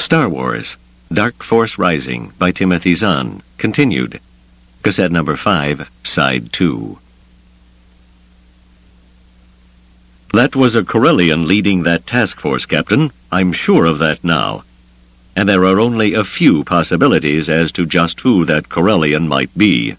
Star Wars, Dark Force Rising by Timothy Zahn, continued. Cassette number 5, Side 2. That was a Corellian leading that task force, Captain. I'm sure of that now. And there are only a few possibilities as to just who that Corellian might be.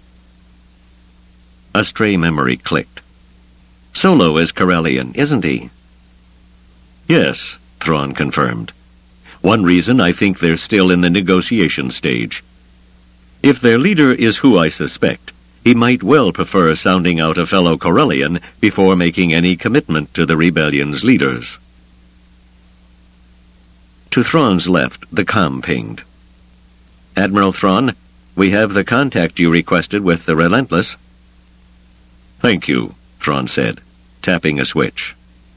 A stray memory clicked. Solo is Corellian, isn't he? Yes, Thrawn confirmed. One reason I think they're still in the negotiation stage. If their leader is who I suspect, he might well prefer sounding out a fellow Corellian before making any commitment to the rebellion's leaders. To Thrawn's left, the comm pinged. Admiral Thrawn, we have the contact you requested with the Relentless. Thank you, Thrawn said, tapping a switch.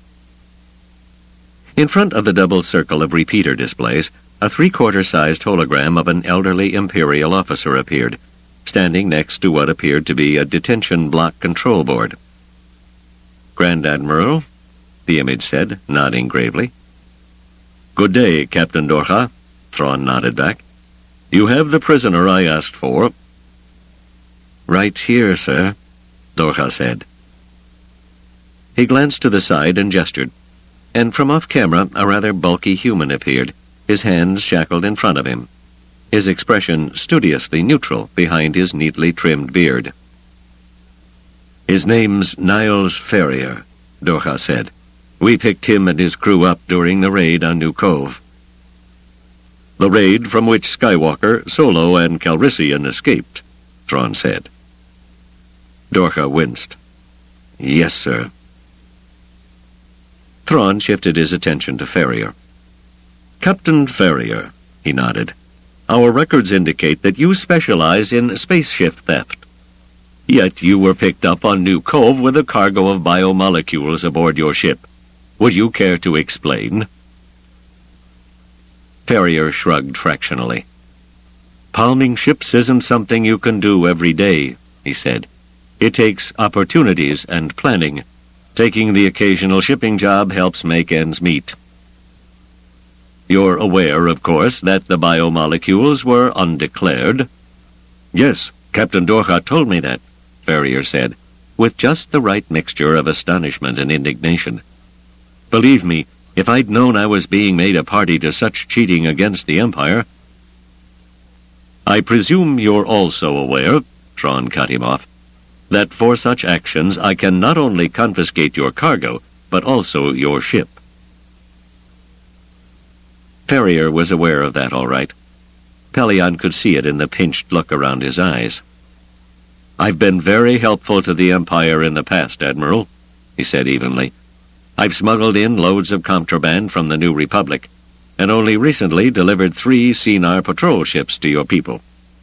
In front of the double circle of repeater displays, a three-quarter-sized hologram of an elderly Imperial officer appeared, standing next to what appeared to be a detention block control board. Grand Admiral, the image said, nodding gravely. Good day, Captain Dorcha, Thrawn nodded back. You have the prisoner I asked for. Right here, sir, Dorcha said. He glanced to the side and gestured, and from off-camera a rather bulky human appeared, his hands shackled in front of him, his expression studiously neutral behind his neatly trimmed beard. His name's Niles Ferrier, Dorcha said. We picked him and his crew up during the raid on New Cove. The raid from which Skywalker, Solo, and Calrissian escaped, Thrawn said. Dorcha winced. Yes, sir. Thrawn shifted his attention to Ferrier. Captain Ferrier, he nodded. Our records indicate that you specialize in spaceship theft. Yet you were picked up on New Cove with a cargo of biomolecules aboard your ship. Would you care to explain? Ferrier shrugged fractionally. Palming ships isn't something you can do every day, he said. It takes opportunities and planning. Taking the occasional shipping job helps make ends meet. You're aware, of course, that the biomolecules were undeclared? Yes, Captain Dorcha told me that, Ferrier said, with just the right mixture of astonishment and indignation. Believe me, if I'd known I was being made a party to such cheating against the Empire... I presume you're also aware, Thrawn cut him off, that for such actions I can not only confiscate your cargo, but also your ship. Ferrier was aware of that all right. Pellaeon could see it in the pinched look around his eyes. I've been very helpful to the Empire in the past, Admiral, he said evenly. I've smuggled in loads of contraband from the New Republic, and only recently delivered 3 Senar patrol ships to your people.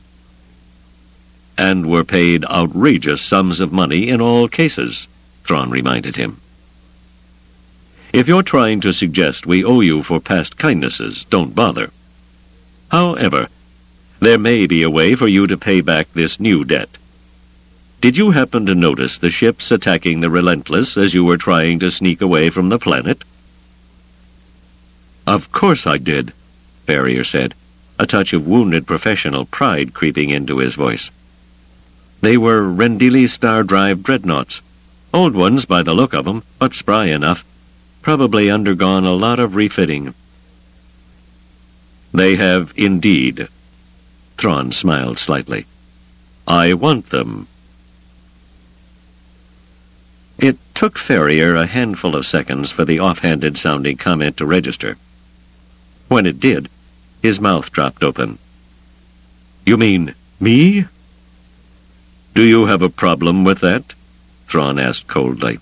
And were paid outrageous sums of money in all cases, Thrawn reminded him. If you're trying to suggest we owe you for past kindnesses, don't bother. However, there may be a way for you to pay back this new debt. Did you happen to notice the ships attacking the Relentless as you were trying to sneak away from the planet? Of course I did, Ferrier said, a touch of wounded professional pride creeping into his voice. They were Rendili Star Drive dreadnoughts. Old ones by the look of them, but spry enough. Probably undergone a lot of refitting. They have indeed. Thrawn smiled slightly. I want them. It took Ferrier a handful of seconds for the offhanded sounding comment to register. When it did, his mouth dropped open. You mean me? Do you have a problem with that? Thrawn asked coldly.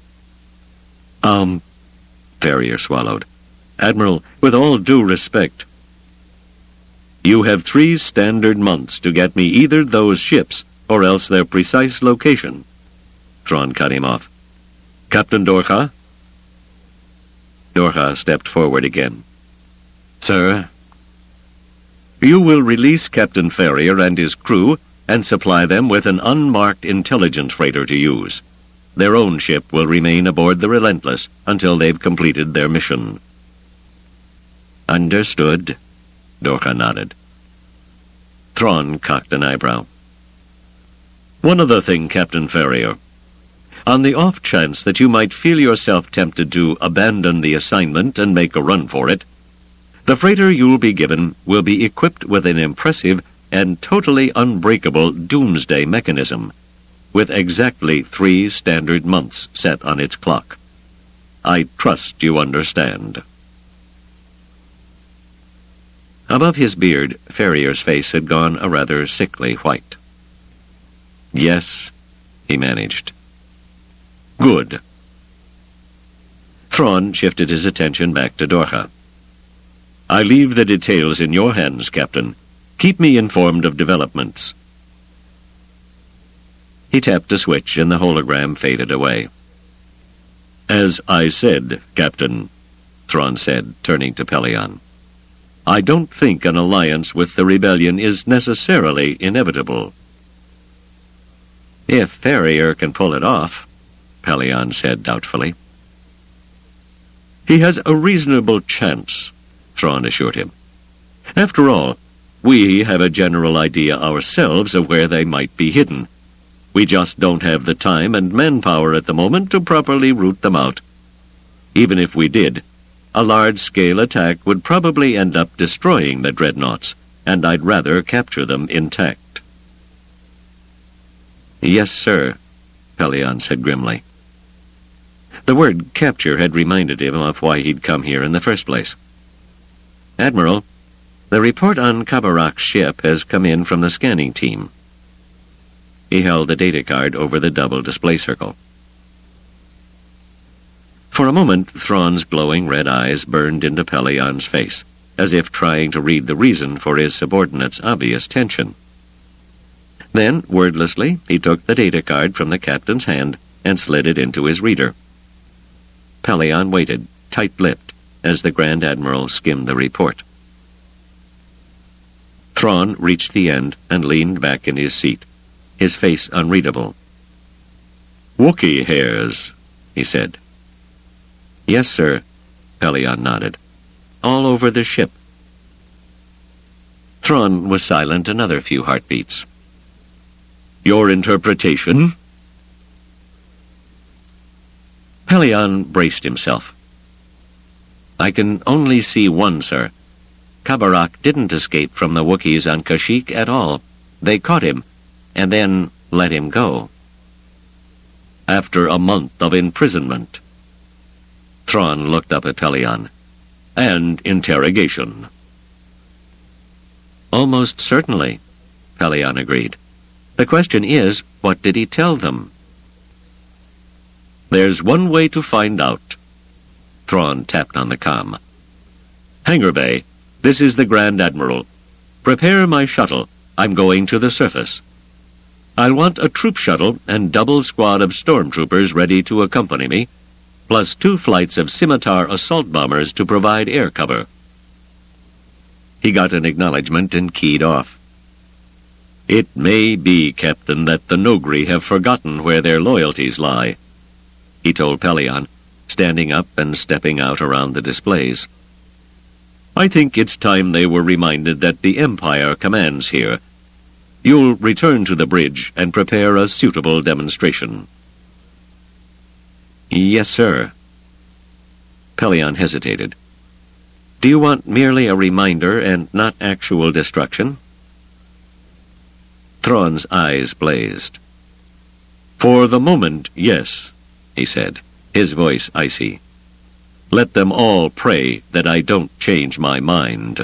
Ferrier swallowed. Admiral, with all due respect, you have 3 standard months to get me either those ships or else their precise location. Thrawn cut him off. Captain Dorcha? Dorcha stepped forward again. Sir? You will release Captain Ferrier and his crew and supply them with an unmarked intelligence freighter to use. Their own ship will remain aboard the Relentless until they've completed their mission. Understood, Dorcha nodded. Thrawn cocked an eyebrow. "One other thing, Captain Ferrier. On the off chance that you might feel yourself tempted to abandon the assignment and make a run for it, the freighter you'll be given will be equipped with an impressive and totally unbreakable doomsday mechanism, with exactly 3 standard months set on its clock. I trust you understand." Above his beard, Ferrier's face had gone a rather sickly white. "Yes," he managed. "Good." Thrawn shifted his attention back to Dorcha. "I leave the details in your hands, Captain. Keep me informed of developments." He tapped a switch and the hologram faded away. "As I said, Captain," Thrawn said, turning to Pellaeon, "I don't think an alliance with the rebellion is necessarily inevitable." "If Ferrier can pull it off," Pellaeon said doubtfully. "He has a reasonable chance," Thrawn assured him. "After all, we have a general idea ourselves of where they might be hidden. We just don't have the time and manpower at the moment to properly root them out. Even if we did, a large-scale attack would probably end up destroying the dreadnoughts, and I'd rather capture them intact." "Yes, sir," Pellaeon said grimly. The word capture had reminded him of why he'd come here in the first place. "Admiral, the report on Kabarak's ship has come in from the scanning team." He held the data card over the double display circle. For a moment, Thrawn's glowing red eyes burned into Pellaeon's face, as if trying to read the reason for his subordinate's obvious tension. Then, wordlessly, he took the data card from the captain's hand and slid it into his reader. Pellaeon waited, tight-lipped, as the Grand Admiral skimmed the report. Thrawn reached the end and leaned back in his seat, his face unreadable. "Wookiee hairs," he said. "Yes, sir," Pellaeon nodded. "All over the ship." Thrawn was silent another few heartbeats. "Your interpretation?" Pellaeon braced himself. "I can only see one, sir. Kabarak didn't escape from the Wookiees on Kashyyyk at all. They caught him, and then let him go." "After a month of imprisonment." Thrawn looked up at Pellaeon. "And interrogation." "Almost certainly," Pellaeon agreed. "The question is, what did he tell them?" "There's one way to find out." Thrawn tapped on the comm. "Hangar Bay, this is the Grand Admiral. Prepare my shuttle. I'm going to the surface. I'll want a troop shuttle and double squad of stormtroopers ready to accompany me, plus 2 flights of Scimitar assault bombers to provide air cover." He got an acknowledgement and keyed off. "It may be, Captain, that the Noghri have forgotten where their loyalties lie," he told Pellaeon, standing up and stepping out around the displays. "I think it's time they were reminded that the Empire commands here. You'll return to the bridge and prepare a suitable demonstration." "Yes, sir." Pellaeon hesitated. "Do you want merely a reminder and not actual destruction?" Thrawn's eyes blazed. "For the moment, yes," he said, his voice icy. "Let them all pray that I don't change my mind."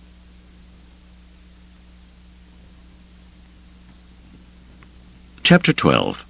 Chapter 12.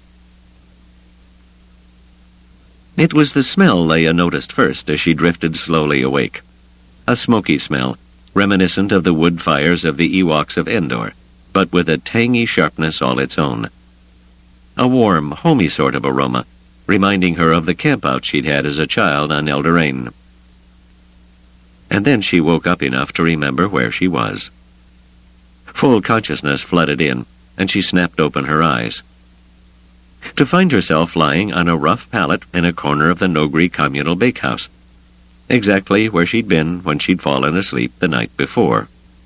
It was the smell Leia noticed first as she drifted slowly awake. A smoky smell, reminiscent of the wood fires of the Ewoks of Endor, but with a tangy sharpness all its own. A warm, homey sort of aroma, reminding her of the campout she'd had as a child on Eldorain. And then she woke up enough to remember where she was. Full consciousness flooded in, and she snapped open her eyes. To find herself lying on a rough pallet in a corner of the Noghri communal bakehouse, exactly where she'd been when she'd fallen asleep the night before.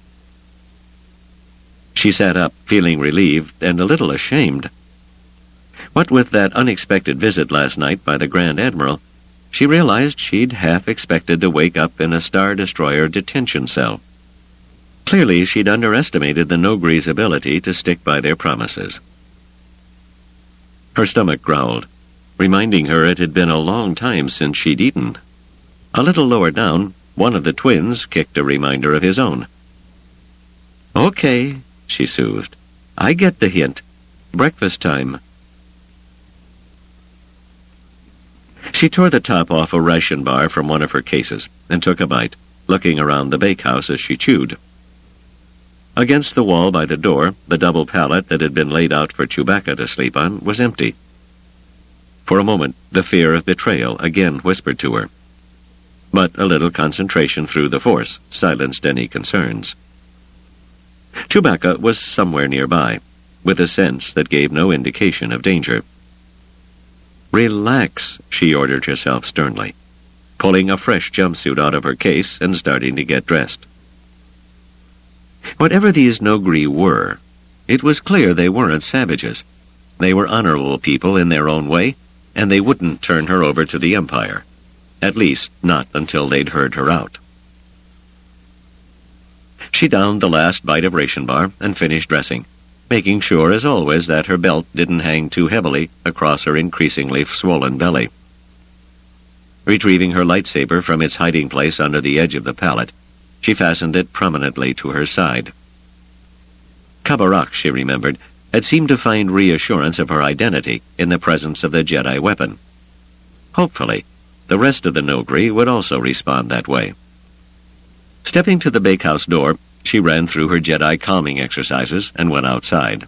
She sat up, feeling relieved and a little ashamed. What with that unexpected visit last night by the Grand Admiral, she realized she'd half expected to wake up in a Star Destroyer detention cell. Clearly, she'd underestimated the Nogri's ability to stick by their promises. Her stomach growled, reminding her it had been a long time since she'd eaten. A little lower down, one of the twins kicked a reminder of his own. "Okay," she soothed. "I get the hint. Breakfast time." She tore the top off a ration bar from one of her cases and took a bite, looking around the bakehouse as she chewed. Against the wall by the door, the double pallet that had been laid out for Chewbacca to sleep on was empty. For a moment, the fear of betrayal again whispered to her. But a little concentration through the Force silenced any concerns. Chewbacca was somewhere nearby, with a sense that gave no indication of danger. "Relax," she ordered herself sternly, pulling a fresh jumpsuit out of her case and starting to get dressed. Whatever these Nogri were, it was clear they weren't savages. They were honorable people in their own way, and they wouldn't turn her over to the Empire. At least, not until they'd heard her out. She downed the last bite of ration bar and finished dressing, making sure, as always, that her belt didn't hang too heavily across her increasingly swollen belly. Retrieving her lightsaber from its hiding place under the edge of the pallet, she fastened it prominently to her side. Kabarak, she remembered, had seemed to find reassurance of her identity in the presence of the Jedi weapon. Hopefully, the rest of the Nogri would also respond that way. Stepping to the bakehouse door, she ran through her Jedi calming exercises and went outside.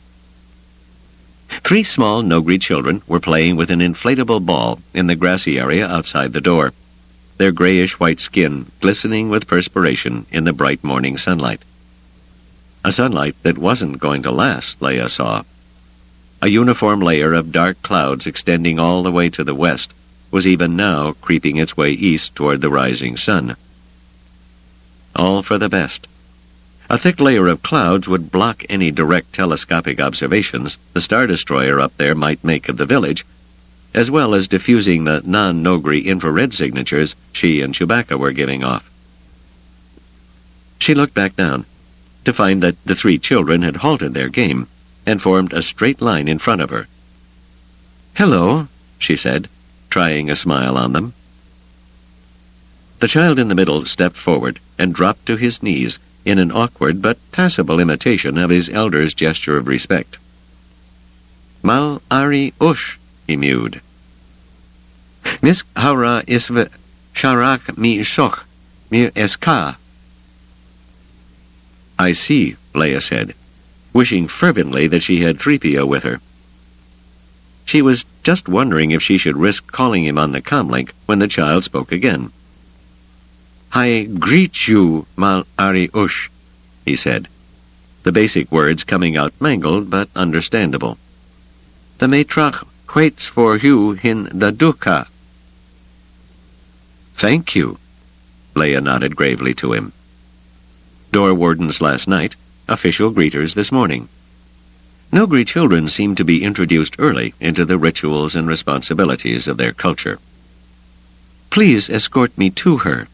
3 small Nogri children were playing with an inflatable ball in the grassy area outside the door, their grayish-white skin glistening with perspiration in the bright morning sunlight. A sunlight that wasn't going to last, Leia saw. A uniform layer of dark clouds extending all the way to the west was even now creeping its way east toward the rising sun. All for the best. A thick layer of clouds would block any direct telescopic observations the Star Destroyer up there might make of the village, as well as diffusing the non-Nogri infrared signatures she and Chewbacca were giving off. She looked back down, to find that the 3 children had halted their game and formed a straight line in front of her. "Hello," she said, trying a smile on them. The child in the middle stepped forward and dropped to his knees in an awkward but passable imitation of his elder's gesture of respect. "Mal Ari Ush," he mewed. "Miss Haura isve sharak mi shoch mir eska." "I see," Leia said, wishing fervently that she had 3PO with her. She was just wondering if she should risk calling him on the comlink when the child spoke again. "I greet you, Mal Ari Ush," he said, the basic words coming out mangled but understandable. "The matriarch waits for you in the Duca." "Thank you," Leia nodded gravely to him. Door wardens last night, official greeters this morning. Nogri children seemed to be introduced early into the rituals and responsibilities of their culture. "Please escort me to her."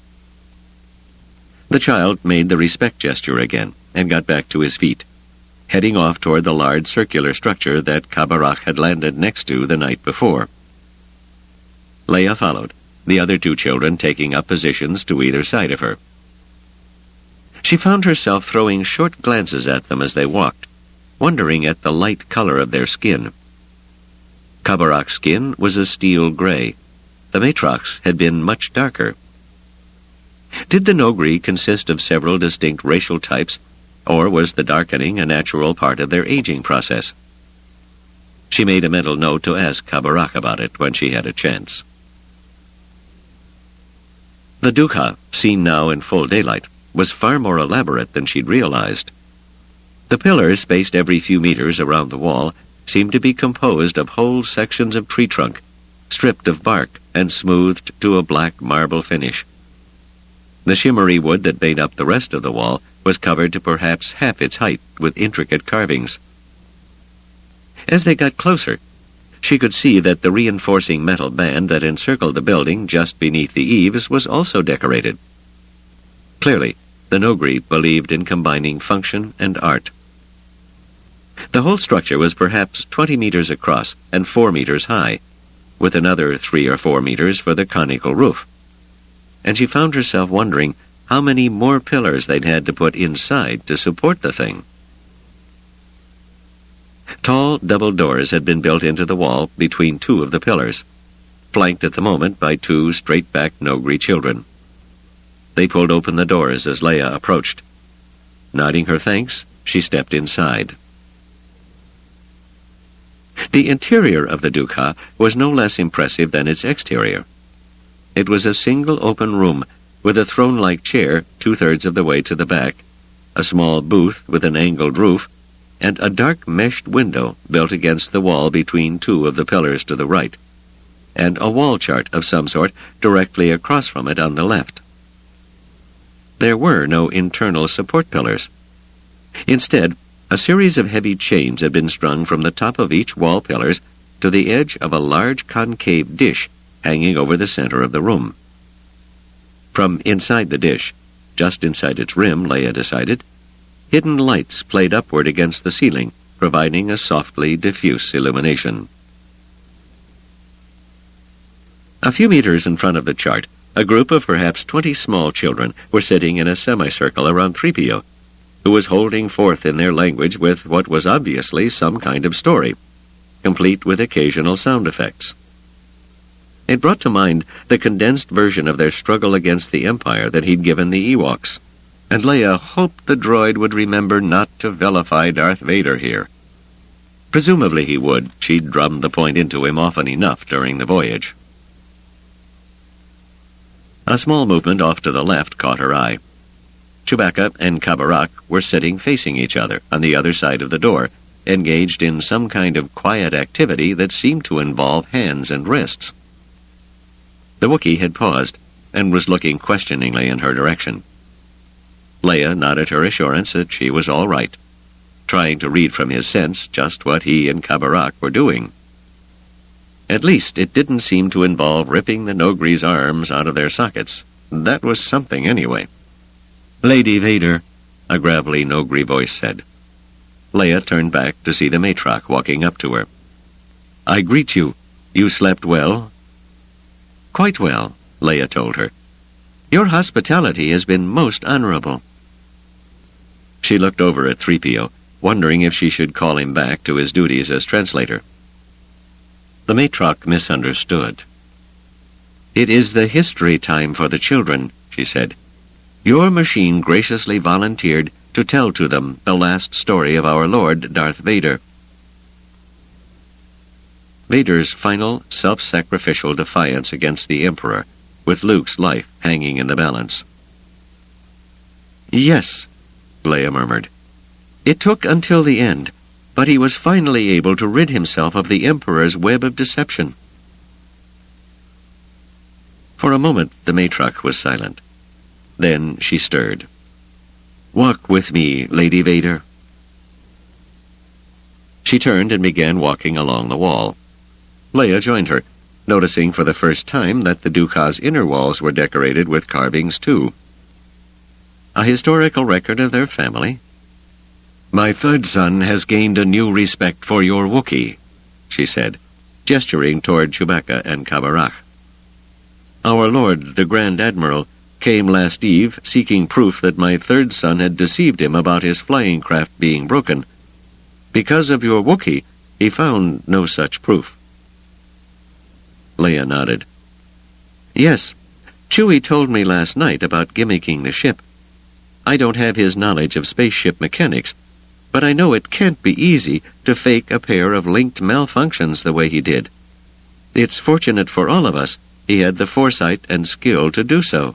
The child made the respect gesture again and got back to his feet, heading off toward the large circular structure that Kabarak had landed next to the night before. Leia followed, the other 2 children taking up positions to either side of her. She found herself throwing short glances at them as they walked, wondering at the light color of their skin. Kabarak's skin was a steel gray. The matriarch's had been much darker. Did the Nogri consist of several distinct racial types, or was the darkening a natural part of their aging process? She made a mental note to ask Kabarak about it when she had a chance. The Duca, seen now in full daylight, was far more elaborate than she'd realized. The pillars, spaced every few meters around the wall, seemed to be composed of whole sections of tree trunk, stripped of bark and smoothed to a black marble finish. The shimmery wood that made up the rest of the wall was covered to perhaps half its height with intricate carvings. As they got closer, she could see that the reinforcing metal band that encircled the building just beneath the eaves was also decorated. Clearly, the Nogri believed in combining function and art. The whole structure was perhaps 20 meters across and 4 meters high, with another 3 or 4 meters for the conical roof. And she found herself wondering how many more pillars they'd had to put inside to support the thing. Tall double doors had been built into the wall between 2 of the pillars, flanked at the moment by 2 straight-backed Nogri children. They pulled open the doors as Leia approached. Nodding her thanks, she stepped inside. The interior of the Dukat was no less impressive than its exterior. It was a single open room with a throne-like chair 2/3 of the way to the back, a small booth with an angled roof, and a dark meshed window built against the wall between 2 of the pillars to the right, and a wall chart of some sort directly across from it on the left. There were no internal support pillars. Instead, a series of heavy chains had been strung from the top of each wall pillars to the edge of a large concave dish hanging over the center of the room. From inside the dish, just inside its rim, Leia decided, hidden lights played upward against the ceiling, providing a softly diffuse illumination. A few meters in front of the chart, a group of perhaps 20 small children were sitting in a semicircle around 3PO, who was holding forth in their language with what was obviously some kind of story, complete with occasional sound effects. It brought to mind the condensed version of their struggle against the Empire that he'd given the Ewoks, and Leia hoped the droid would remember not to vilify Darth Vader here. Presumably he would. She'd drummed the point into him often enough during the voyage. A small movement off to the left caught her eye. Chewbacca and Kabarak were sitting facing each other on the other side of the door, engaged in some kind of quiet activity that seemed to involve hands and wrists. The Wookiee had paused and was looking questioningly in her direction. Leia nodded her assurance that she was all right, trying to read from his sense just what he and Kabarak were doing. At least it didn't seem to involve ripping the Nogri's arms out of their sockets. That was something anyway. "Lady Vader," a gravelly Nogri voice said. Leia turned back to see the matriarch walking up to her. "I greet you. You slept well?" "Quite well," Leia told her. "Your hospitality has been most honorable." She looked over at 3PO, wondering if she should call him back to his duties as translator. The matriarch misunderstood. "It is the history time for the children," she said. "Your machine graciously volunteered to tell to them the last story of our Lord, Darth Vader." Vader's final self-sacrificial defiance against the Emperor, with Luke's life hanging in the balance. "Yes," Leia murmured. "It took until the end, but he was finally able to rid himself of the Emperor's web of deception." For a moment the matriarch was silent. Then she stirred. "Walk with me, Lady Vader." She turned and began walking along the wall. Leia joined her, noticing for the first time that the Dukat's inner walls were decorated with carvings too. A historical record of their family? "My third son has gained a new respect for your Wookiee," she said, gesturing toward Chewbacca and Kabarak. "Our Lord, the Grand Admiral, came last eve seeking proof that my third son had deceived him about his flying craft being broken. Because of your Wookiee, he found no such proof." Leia nodded. "Yes, Chewie told me last night about gimmicking the ship. I don't have his knowledge of spaceship mechanics, but I know it can't be easy to fake a pair of linked malfunctions the way he did. It's fortunate for all of us he had the foresight and skill to do so."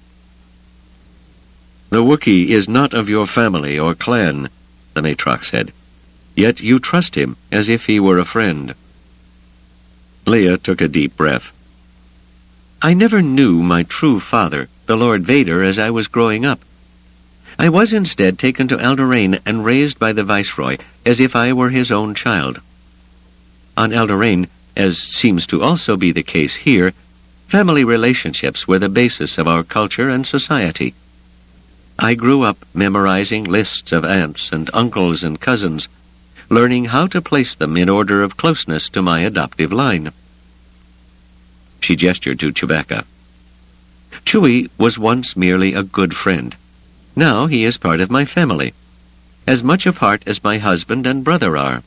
"The Wookiee is not of your family or clan," the matriarch said. "Yet you trust him as if he were a friend." Leia took a deep breath. "I never knew my true father, the Lord Vader as I was growing up. I was instead taken to Alderain and raised by the Viceroy as if I were his own child. On Alderain, as seems to also be the case here, family relationships were the basis of our culture and society. I grew up memorizing lists of aunts and uncles and cousins, learning how to place them in order of closeness to my adoptive line. She gestured to Chewbacca. Chewie was once merely a good friend. Now he is part of my family, as much a part as my husband and brother are.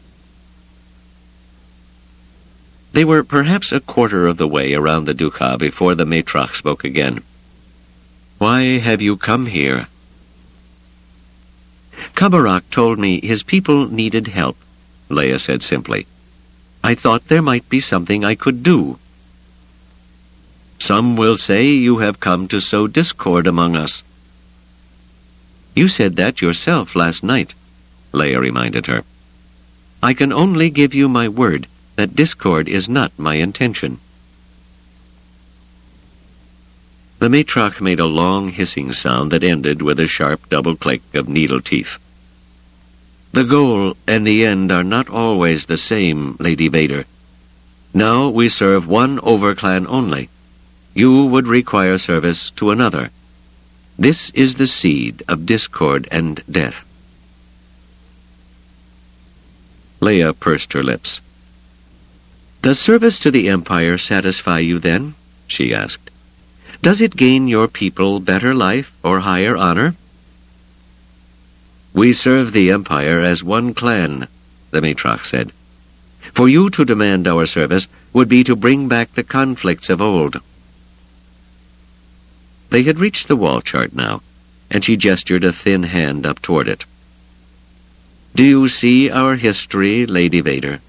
They were perhaps a quarter of the way around the Dukat before the matriarch spoke again. "Why have you come here?" "Kabarak told me his people needed help," Leia said simply. "I thought there might be something I could do." "Some will say you have come to sow discord among us." "You said that yourself last night," Leia reminded her. "I can only give you my word that discord is not my intention." The matriarch made a long hissing sound that ended with a sharp double click of needle teeth. "The goal and the end are not always the same, Lady Vader. Now we serve one overclan only. You would require service to another. This is the seed of discord and death." Leia pursed her lips. "Does service to the Empire satisfy you then?" she asked. "Does it gain your people better life or higher honor?" "We serve the Empire as one clan," the matriarch said. "For you to demand our service would be to bring back the conflicts of old." They had reached the wall chart now, and she gestured a thin hand up toward it. "Do you see our history, Lady Vader?"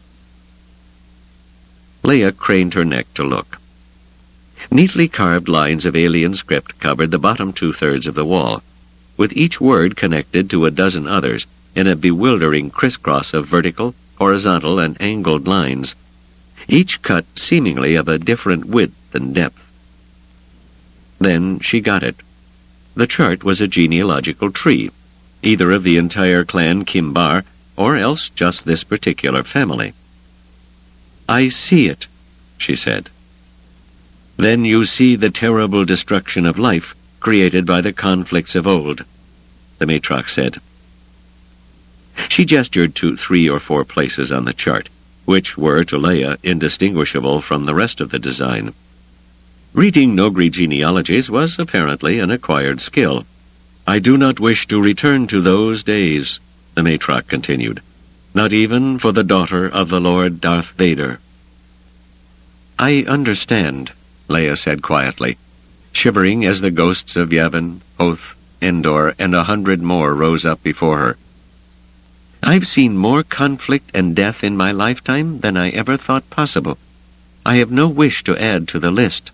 Leia craned her neck to look. Neatly carved lines of alien script covered the bottom two-thirds of the wall, with each word connected to a dozen others in a bewildering crisscross of vertical, horizontal, and angled lines, each cut seemingly of a different width and depth. Then she got it. The chart was a genealogical tree, either of the entire clan Kimbar, or else just this particular family. "I see it," she said. "Then you see the terrible destruction of life created by the conflicts of old," the matriarch said. She gestured to 3 or 4 places on the chart, which were, to Leia, indistinguishable from the rest of the design. Reading Noghri genealogies was apparently an acquired skill. "I do not wish to return to those days," the matriarch continued, "not even for the daughter of the Lord Darth Vader." "I understand," Leia said quietly, shivering as the ghosts of Yavin, Hoth, Endor, and 100 more rose up before her. "I've seen more conflict and death in my lifetime than I ever thought possible. I have no wish to add to the list."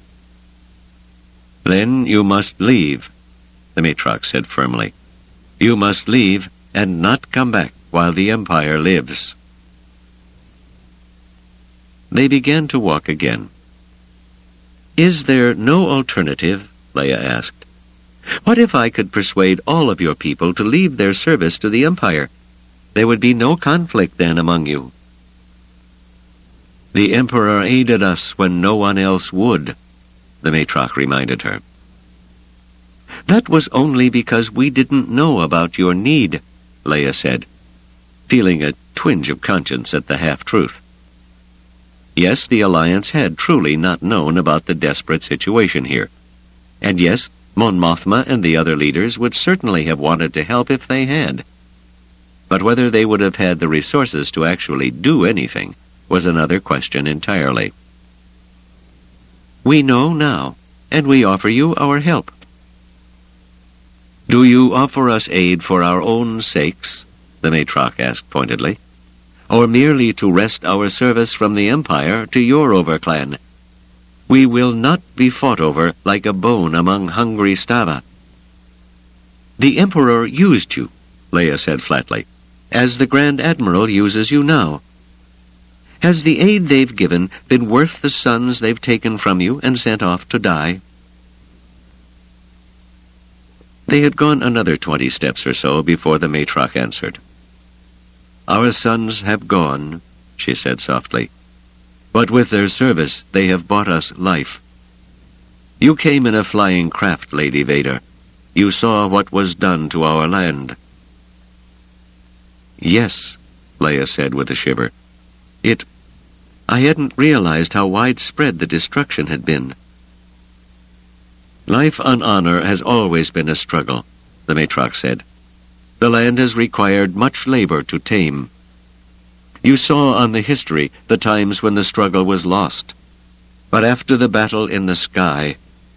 "Then you must leave," the matriarch said firmly. "You must leave and not come back while the Empire lives." They began to walk again. "Is there no alternative?" Leia asked. "What if I could persuade all of your people to leave their service to the Empire? There would be no conflict then among you." "The Emperor aided us when no one else would," the matriarch reminded her. "That was only because we didn't know about your need," Leia said, feeling a twinge of conscience at the half-truth. Yes, the Alliance had truly not known about the desperate situation here. And yes, Mon Mothma and the other leaders would certainly have wanted to help if they had. But whether they would have had the resources to actually do anything was another question entirely. "We know now, and we offer you our help." "Do you offer us aid for our own sakes?" the matriarch asked pointedly. "Or merely to wrest our service from the Empire to your overclan? We will not be fought over like a bone among hungry Stava." "The Emperor used you," Leia said flatly, "as the Grand Admiral uses you now. Has the aid they've given been worth the sons they've taken from you and sent off to die?" They had gone another 20 steps or so before the matriarch answered. "Our sons have gone," she said softly, "but with their service they have bought us life. You came in a flying craft, Lady Vader. You saw what was done to our land." "Yes," Leia said with a shiver. I hadn't realized how widespread the destruction had been." "Life on honor has always been a struggle," the matriarch said. "The land has required much labor to tame. You saw on the history the times when the struggle was lost. But after the battle in the sky—"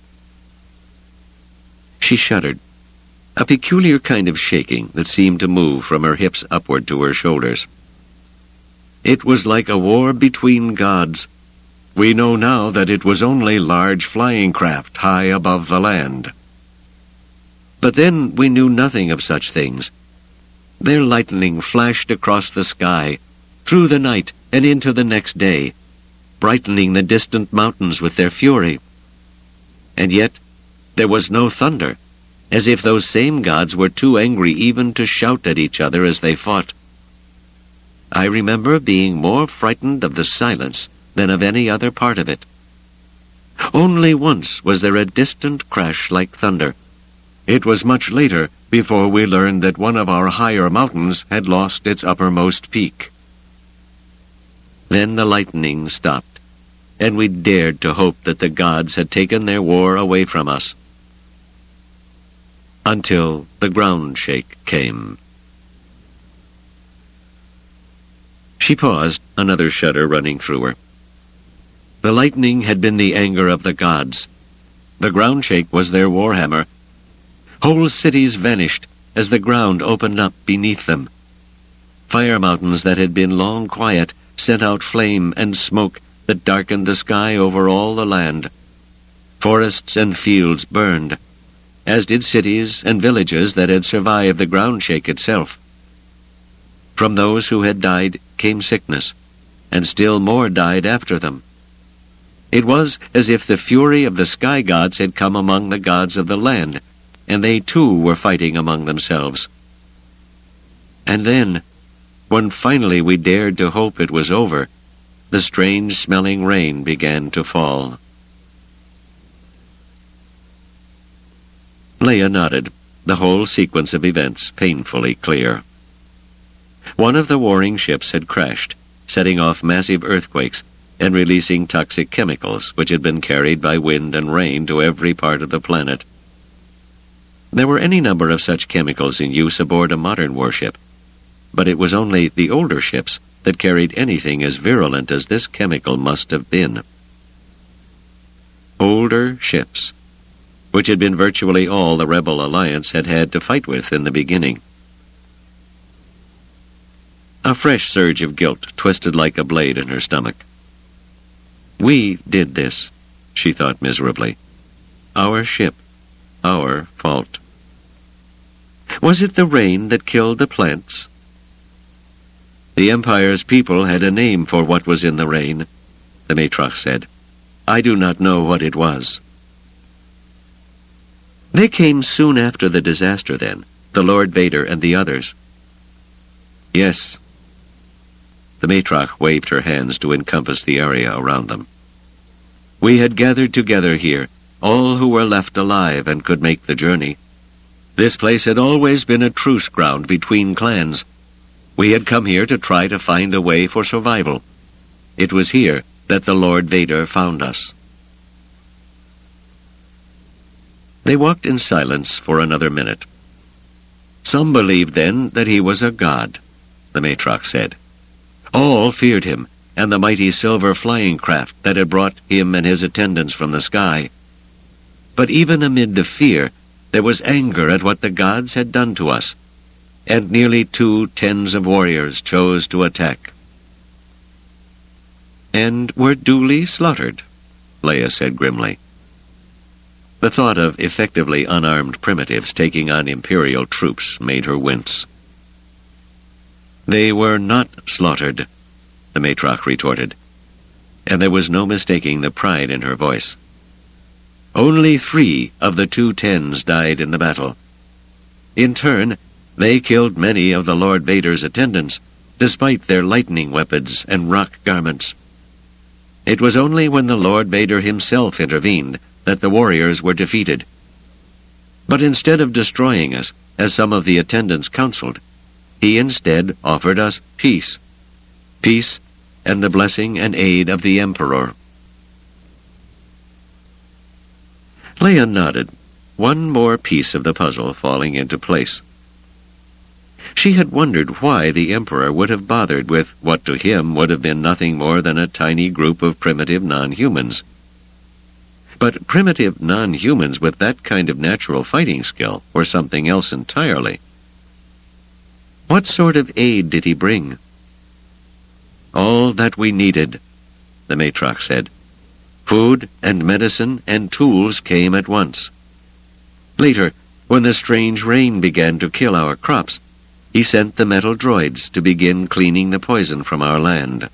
She shuddered, a peculiar kind of shaking that seemed to move from her hips upward to her shoulders. "It was like a war between gods. We know now that it was only large flying craft high above the land. But then we knew nothing of such things. Their lightning flashed across the sky, through the night and into the next day, brightening the distant mountains with their fury. And yet there was no thunder, as if those same gods were too angry even to shout at each other as they fought. I remember being more frightened of the silence than of any other part of it. Only once was there a distant crash like thunder. It was much later before we learned that one of our higher mountains had lost its uppermost peak. Then the lightning stopped, and we dared to hope that the gods had taken their war away from us. Until the ground shake came." She paused, another shudder running through her. The lightning had been the anger of the gods. The ground shake was their warhammer. Whole cities vanished as the ground opened up beneath them. Fire mountains that had been long quiet sent out flame and smoke that darkened the sky over all the land. Forests and fields burned, as did cities and villages that had survived the ground shake itself. From those who had died came sickness, and still more died after them. It was as if the fury of the sky gods had come among the gods of the land, and they too were fighting among themselves. And then, when finally we dared to hope it was over, the strange-smelling rain began to fall. Leia nodded, the whole sequence of events painfully clear. One of the warring ships had crashed, setting off massive earthquakes and releasing toxic chemicals which had been carried by wind and rain to every part of the planet. There were any number of such chemicals in use aboard a modern warship, but it was only the older ships that carried anything as virulent as this chemical must have been. Older ships, which had been virtually all the Rebel Alliance had had to fight with in the beginning. A fresh surge of guilt twisted like a blade in her stomach. We did this, she thought miserably. Our ship, our fault. Was it the rain that killed the plants? The Empire's people had a name for what was in the rain, the matriarch said. I do not know what it was. They came soon after the disaster then, the Lord Vader and the others. Yes. The matriarch waved her hands to encompass the area around them. We had gathered together here, all who were left alive and could make the journey. This place had always been a truce ground between clans. We had come here to try to find a way for survival. It was here that the Lord Vader found us. They walked in silence for another minute. Some believed then that he was a god, the matriarch said. All feared him and the mighty silver flying craft that had brought him and his attendants from the sky. But even amid the fear, there was anger at what the gods had done to us, and nearly 2 tens of warriors chose to attack. And were duly slaughtered, Leia said grimly. The thought of effectively unarmed primitives taking on Imperial troops made her wince. They were not slaughtered, the matriarch retorted, and there was no mistaking the pride in her voice. Only 3 of the 2 tens died in the battle, In turn, they killed many of the Lord Vader's attendants, despite their lightning weapons and rock garments. It was only when the Lord Vader himself intervened that the warriors were defeated. But instead of destroying us, as some of the attendants counseled, he instead offered us peace. Peace and the blessing and aid of the Emperor. Leia nodded, one more piece of the puzzle falling into place. She had wondered why the Emperor would have bothered with what to him would have been nothing more than a tiny group of primitive non-humans. But primitive non-humans with that kind of natural fighting skill were something else entirely. What sort of aid did he bring? All that we needed, the matriarch said. Food and medicine and tools came at once. Later, when the strange rain began to kill our crops, he sent the metal droids to begin cleaning the poison from our land.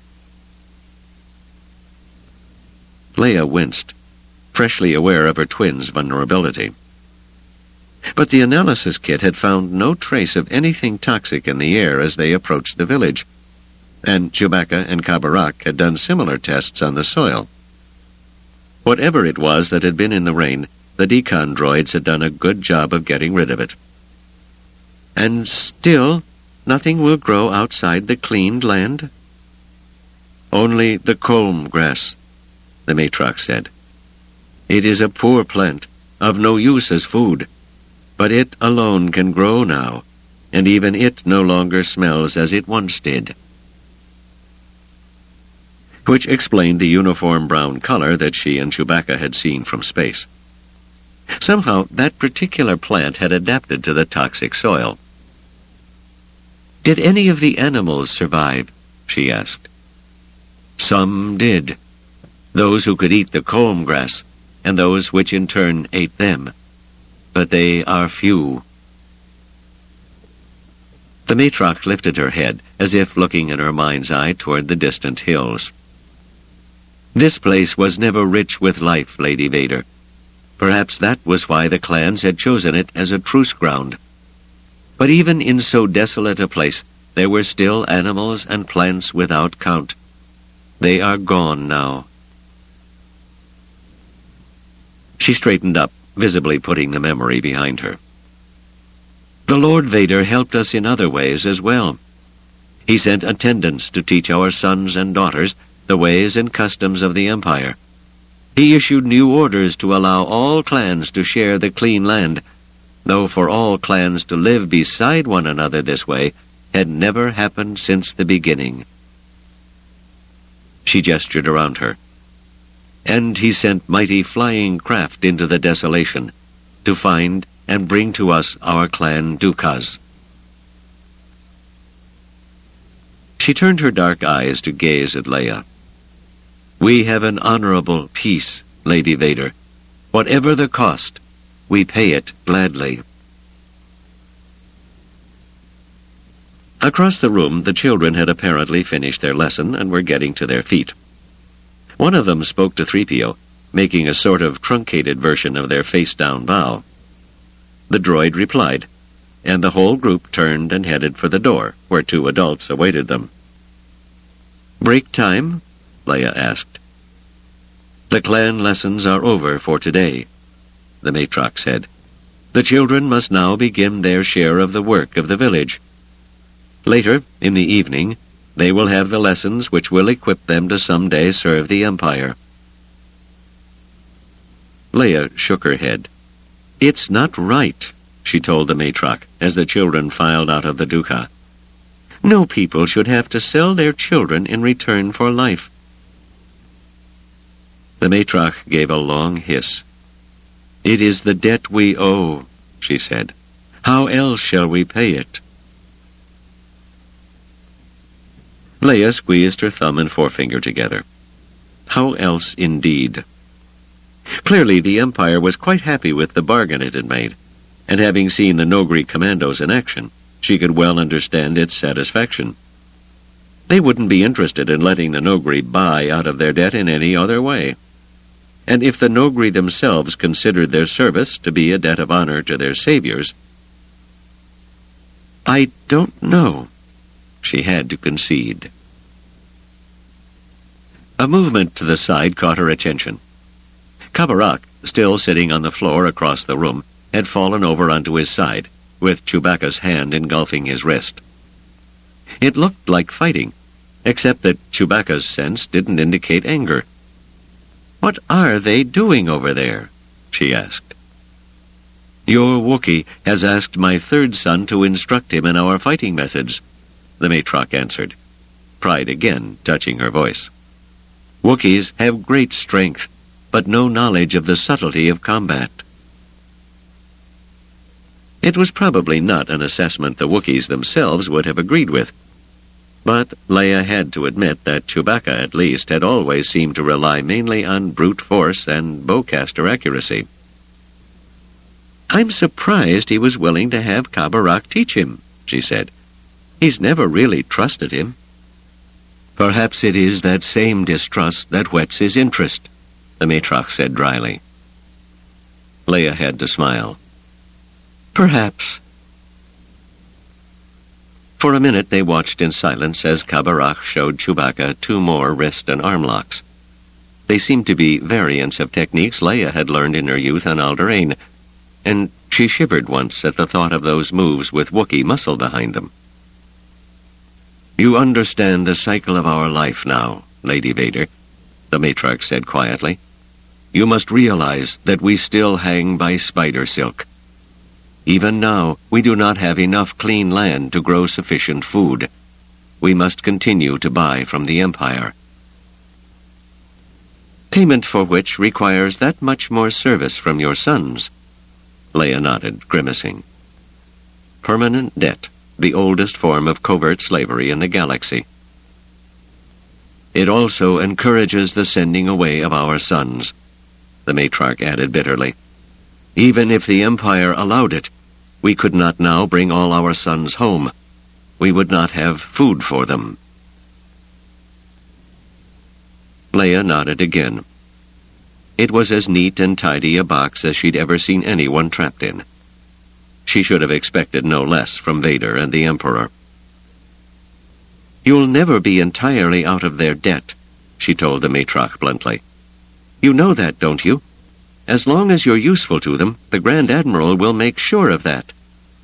Leia winced, freshly aware of her twin's vulnerability. But the analysis kit had found no trace of anything toxic in the air as they approached the village, and Chewbacca and Kabarak had done similar tests on the soil. Whatever it was that had been in the rain, the decon droids had done a good job of getting rid of it. And still, nothing will grow outside the cleaned land? Only the culm grass, the matriarch said. It is a poor plant, of no use as food, but it alone can grow now, and even it no longer smells as it once did. Which explained the uniform brown color that she and Chewbacca had seen from space. Somehow, that particular plant had adapted to the toxic soil. Did any of the animals survive? She asked. Some did. Those who could eat the culm grass, and those which in turn ate them. But they are few. The matriarch lifted her head, as if looking in her mind's eye toward the distant hills. This place was never rich with life, Lady Vader. Perhaps that was why the clans had chosen it as a truce ground. But even in so desolate a place, there were still animals and plants without count. They are gone now. She straightened up, visibly putting the memory behind her. The Lord Vader helped us in other ways as well. He sent attendants to teach our sons and daughters the ways and customs of the Empire. He issued new orders to allow all clans to share the clean land, though for all clans to live beside one another this way had never happened since the beginning. She gestured around her. And he sent mighty flying craft into the desolation to find and bring to us our clan Dukas. She turned her dark eyes to gaze at Leia. We have an honorable peace, Lady Vader. Whatever the cost, we pay it gladly. Across the room, the children had apparently finished their lesson and were getting to their feet. One of them spoke to 3PO, making a sort of truncated version of their face-down bow. The droid replied, and the whole group turned and headed for the door, where 2 adults awaited them. Break time? Leia asked. The clan lessons are over for today, the matriarch said. The children must now begin their share of the work of the village. Later, in the evening, they will have the lessons which will equip them to someday serve the Empire. Leia shook her head. It's not right, she told the matriarch as the children filed out of the Duka. No people should have to sell their children in return for life. The matriarch gave a long hiss. It is the debt we owe, she said. How else shall we pay it? Leia squeezed her thumb and forefinger together. How else indeed? Clearly the Empire was quite happy with the bargain it had made, and having seen the Noghri commandos in action, she could well understand its satisfaction. They wouldn't be interested in letting the Noghri buy out of their debt in any other way. And if the Noghri themselves considered their service to be a debt of honor to their saviors, I don't know. She had to concede. A movement to the side caught her attention. Kabarak, still sitting on the floor across the room, had fallen over onto his side, with Chewbacca's hand engulfing his wrist. It looked like fighting, except that Chewbacca's sense didn't indicate anger. "What are they doing over there?" she asked. "Your Wookiee has asked my third son to instruct him in our fighting methods," the matriarch answered, pride again touching her voice. "Wookiees have great strength, but no knowledge of the subtlety of combat." It was probably not an assessment the Wookiees themselves would have agreed with, but Leia had to admit that Chewbacca, at least, had always seemed to rely mainly on brute force and bowcaster accuracy. "I'm surprised he was willing to have Kabarak teach him," she said. "He's never really trusted him." "Perhaps it is that same distrust that whets his interest," the matriarch said dryly. Leia had to smile. "Perhaps." For a minute they watched in silence as Kabarak showed Chewbacca 2 more wrist and arm locks. They seemed to be variants of techniques Leia had learned in her youth on Alderaan, and she shivered once at the thought of those moves with Wookiee muscle behind them. "You understand the cycle of our life now, Lady Vader," the matriarch said quietly. "You must realize that we still hang by spider silk. Even now, we do not have enough clean land to grow sufficient food. We must continue to buy from the Empire. Payment for which requires that much more service from your sons." Leia nodded, grimacing. "Permanent debt, the oldest form of covert slavery in the galaxy. It also encourages the sending away of our sons," the matriarch added bitterly. "Even if the Empire allowed it, we could not now bring all our sons home. We would not have food for them." Leia nodded again. It was as neat and tidy a box as she'd ever seen anyone trapped in. She should have expected no less from Vader and the Emperor. "You'll never be entirely out of their debt," she told the matriarch bluntly. "You know that, don't you? As long as you're useful to them, the Grand Admiral will make sure of that."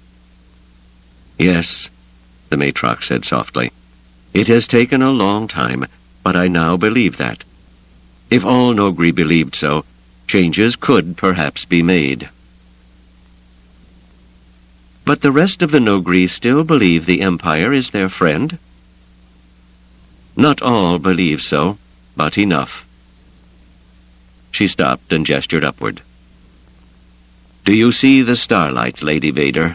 "Yes," the matriarch said softly. "It has taken a long time, but I now believe that. If all Noghri believed so, changes could perhaps be made." "But the rest of the Noghri still believe the Empire is their friend?" "Not all believe so, but enough." She stopped and gestured upward. "Do you see the starlight, Lady Vader?"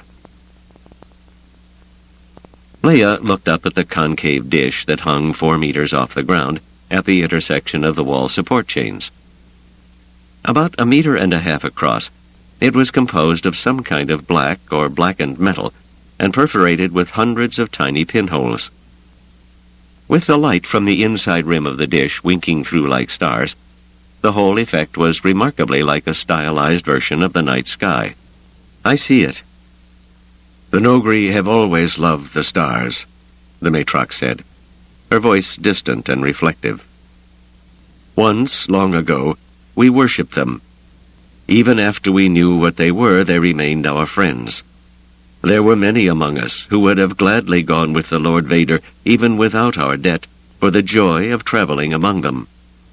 Leia looked up at the concave dish that hung 4 meters off the ground at the intersection of the wall support chains. About 1.5 meters across, it was composed of some kind of black or blackened metal and perforated with hundreds of tiny pinholes. With the light from the inside rim of the dish winking through like stars, the whole effect was remarkably like a stylized version of the night sky. "I see it." "The Noghri have always loved the stars," the matriarch said, her voice distant and reflective. "Once, long ago, we worshipped them. Even after we knew what they were, they remained our friends. There were many among us who would have gladly gone with the Lord Vader, even without our debt, for the joy of traveling among them."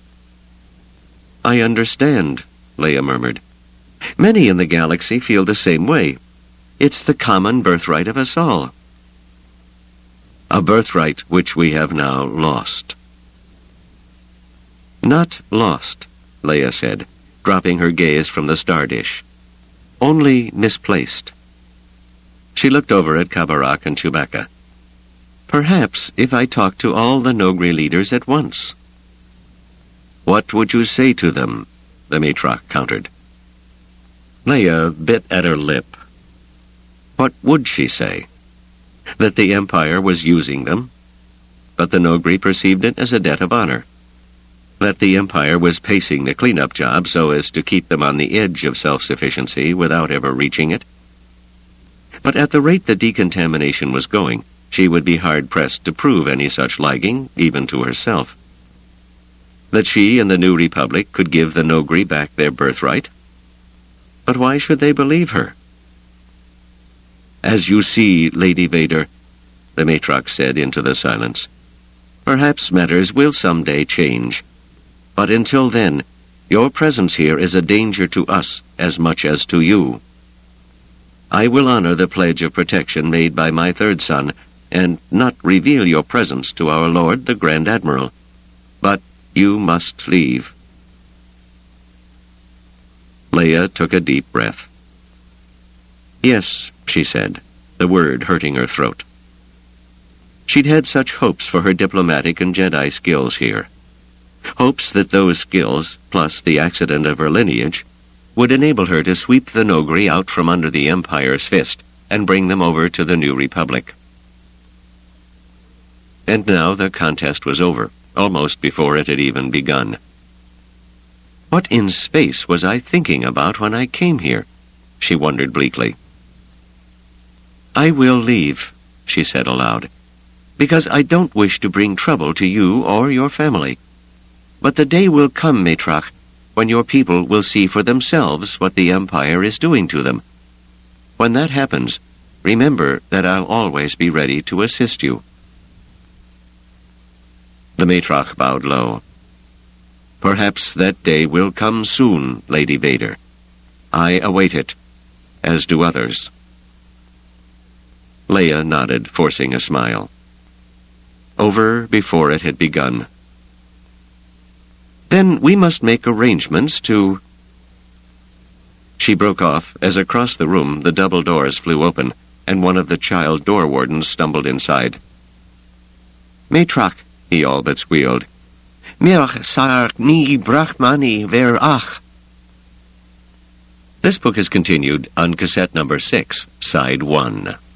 "I understand," Leia murmured. "Many in the galaxy feel the same way. It's the common birthright of us all." "A birthright which we have now lost." "Not lost," Leia said, dropping her gaze from the star dish. "Only misplaced." She looked over at Kabarak and Chewbacca. "Perhaps if I talked to all the Noghri leaders at once." "What would you say to them?" the matriarch countered. Leia bit at her lip. What would she say? That the Empire was using them? But the Noghri perceived it as a debt of honor. That the Empire was pacing the cleanup job so as to keep them on the edge of self-sufficiency without ever reaching it? But at the rate the decontamination was going, she would be hard-pressed to prove any such liking, even to herself. That she and the New Republic could give the Noghri back their birthright? But why should they believe her? "As you see, Lady Vader," the matriarch said into the silence, "perhaps matters will someday change. But until then, your presence here is a danger to us as much as to you. I will honor the pledge of protection made by my third son, and not reveal your presence to our Lord the Grand Admiral. But you must leave." Leia took a deep breath. "Yes," she said, the word hurting her throat. She'd had such hopes for her diplomatic and Jedi skills here. Hopes that those skills, plus the accident of her lineage, would enable her to sweep the Noghri out from under the Empire's fist and bring them over to the New Republic. And now the contest was over, almost before it had even begun. What in space was I thinking about when I came here? She wondered bleakly. "I will leave," she said aloud, "because I don't wish to bring trouble to you or your family. But the day will come, matriarch, when your people will see for themselves what the Empire is doing to them. When that happens, remember that I'll always be ready to assist you." The matriarch bowed low. "Perhaps that day will come soon, Lady Vader. I await it, as do others." Leia nodded, forcing a smile. Over before it had begun. "Then we must make arrangements to—" She broke off as across the room the double doors flew open, and one of the child door wardens stumbled inside. "Matriarch," he all but squealed. "Mirach sark ni brachmani ver ach." This book is continued on cassette number 6, side 1.